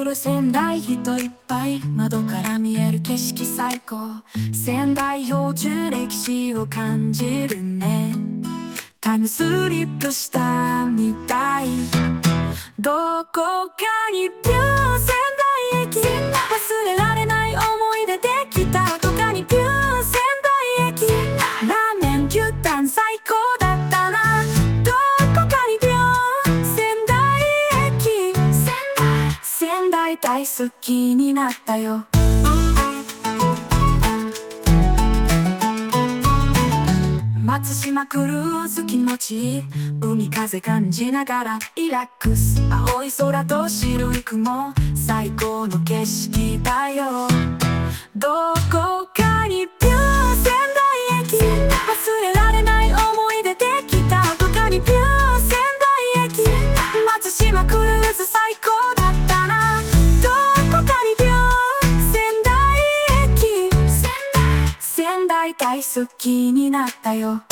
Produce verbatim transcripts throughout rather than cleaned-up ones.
る仙台人いっぱい、窓から見える景色最高。仙台標準歴史を感じるね。タイムスリップしたみたい。どこかにピュー仙台駅、忘れられない思い出できた。どこかにピュー仙台駅、ラーメン牛タン最高だったな。どこかにピュー仙台駅、仙台大好きになったよ。松島クルーズ気持ちいい、海風感じながらリラックス。青い空と白い雲、最高の景色だよ。どこかにピュー仙台駅、忘れられない思い出できた。どこかにピュー仙台駅、松島クルーズ最高だったな。どこかにピュー仙台駅、仙台大好きになったよ。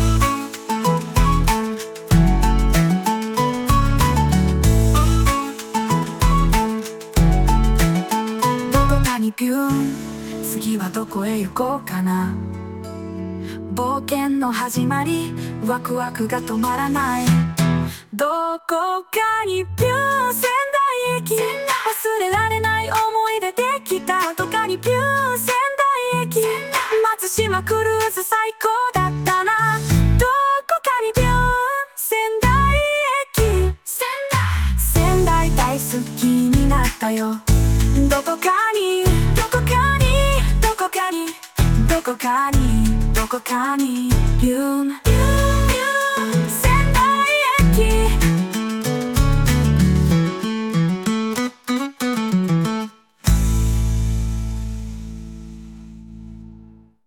ピューン、次はどこへ行こうかな。冒険の始まり、ワクワクが止まらない。どこかにピュー仙台駅、忘れられない思い出できた。どこかにピュー仙台駅、松島クルーズ最高だったな。